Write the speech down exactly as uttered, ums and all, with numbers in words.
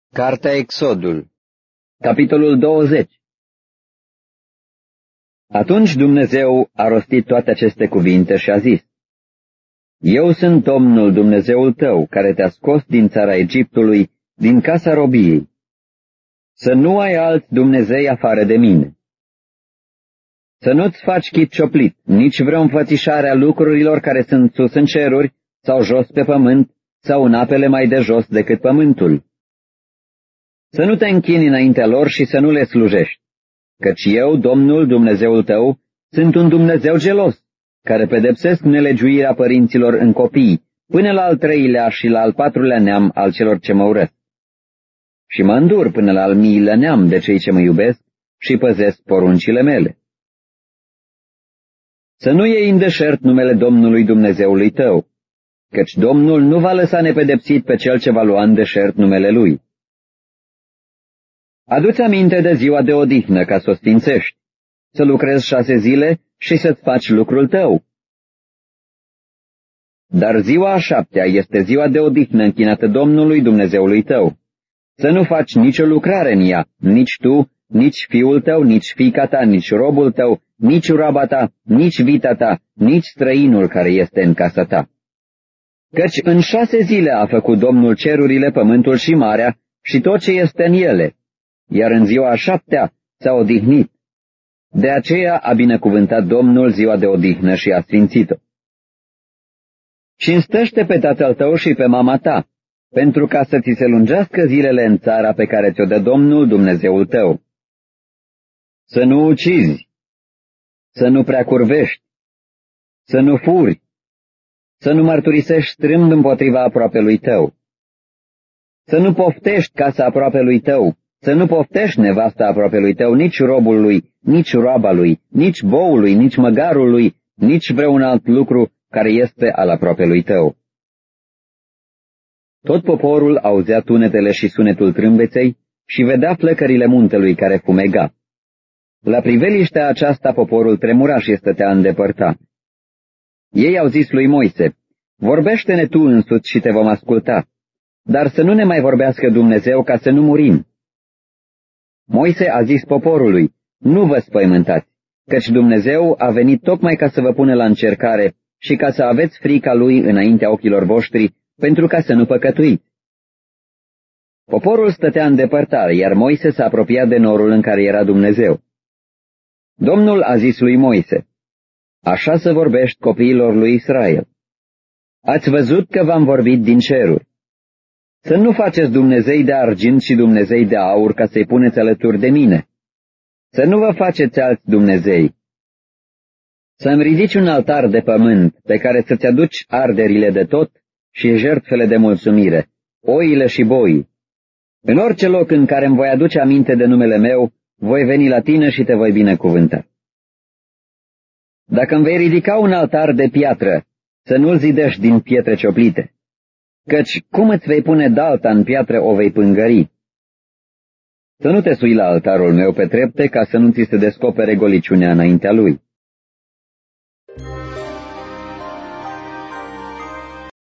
Cartea Exodul, capitolul douăzeci. Atunci Dumnezeu a rostit toate aceste cuvinte și a zis: Eu sunt Domnul Dumnezeul tău, care te-a scos din țara Egiptului, din casa robiei. Să nu ai alți Dumnezei afară de mine. Să nu-ți faci chip cioplit, nici vreo înfățișare a lucrurilor care sunt sus în ceruri, sau jos pe pământ, sau în apele mai de jos decât pământul. Să nu te închini înaintea lor și să nu le slujești, căci eu, Domnul Dumnezeul tău, sunt un Dumnezeu gelos, care pedepsesc nelegiuirea părinților în copii, până la al treilea și la al patrulea neam al celor ce mă urăsc. Și mă îndur până la al miilea neam de cei ce mă iubesc și păzesc poruncile mele. Să nu iei în deșert numele Domnului Dumnezeului tău, căci Domnul nu va lăsa nepedepsit pe cel ce va lua în deșert numele Lui. Adu-ți aminte de ziua de odihnă ca să o sfințești, să lucrezi șase zile și să-ți faci lucrul tău. Dar ziua a șaptea este ziua de odihnă închinată Domnului Dumnezeului tău. Să nu faci nicio lucrare în ea, nici tu, nici fiul tău, nici fiica ta, nici robul tău, nici roaba ta, nici vita ta, nici străinul care este în casa ta. Căci în șase zile a făcut Domnul cerurile, pământul și marea și tot ce este în ele, iar în ziua a șaptea s-a odihnit. De aceea a binecuvântat Domnul ziua de odihnă și a sfințit-o. Cinstește pe tatăl tău și pe mama ta, pentru ca să ți se lungească zilele în țara pe care ți-o dă Domnul Dumnezeul tău. Să nu ucizi, să nu prea curvești, să nu furi, să nu mărturisești strâmb împotriva aproapelui tău, să nu poftești casa aproapelui tău, să nu poftești nevasta aproapelui tău, nici robul lui, nici roaba lui, nici boului, nici măgarul lui, nici vreun alt lucru care este al aproapelui tău. Tot poporul auzea tunetele și sunetul trâmbeței și vedea flăcările muntelui care fumega. La priveliștea aceasta poporul tremura și stătea îndepărtat. Ei au zis lui Moise: Vorbește-ne tu însuți și te vom asculta, dar să nu ne mai vorbească Dumnezeu ca să nu murim. Moise a zis poporului: Nu vă spăimântați, căci Dumnezeu a venit tocmai ca să vă pună la încercare și ca să aveți frica Lui înaintea ochilor voștri, pentru ca să nu păcătuiți. Poporul stătea în depărtare, iar Moise s-a apropiat de norul în care era Dumnezeu. Domnul a zis lui Moise: Așa să vorbești copiilor lui Israel. Ați văzut că v-am vorbit din ceruri. Să nu faceți Dumnezei de argint și Dumnezei de aur ca să-i puneți alături de mine. Să nu vă faceți alți Dumnezei. Să-mi ridici un altar de pământ pe care să-ți aduci arderile de tot și jertfele de mulțumire, oile și boii. În orice loc în care îmi voi aduce aminte de numele meu, voi veni la tine și te voi binecuvânta. Dacă îmi vei ridica un altar de piatră, să nu-l zidești din pietre cioplite, căci cum îți vei pune dalta în piatră, o vei pângări. Să nu te sui la altarul meu pe trepte, ca să nu ți se descopere goliciunea înaintea lui.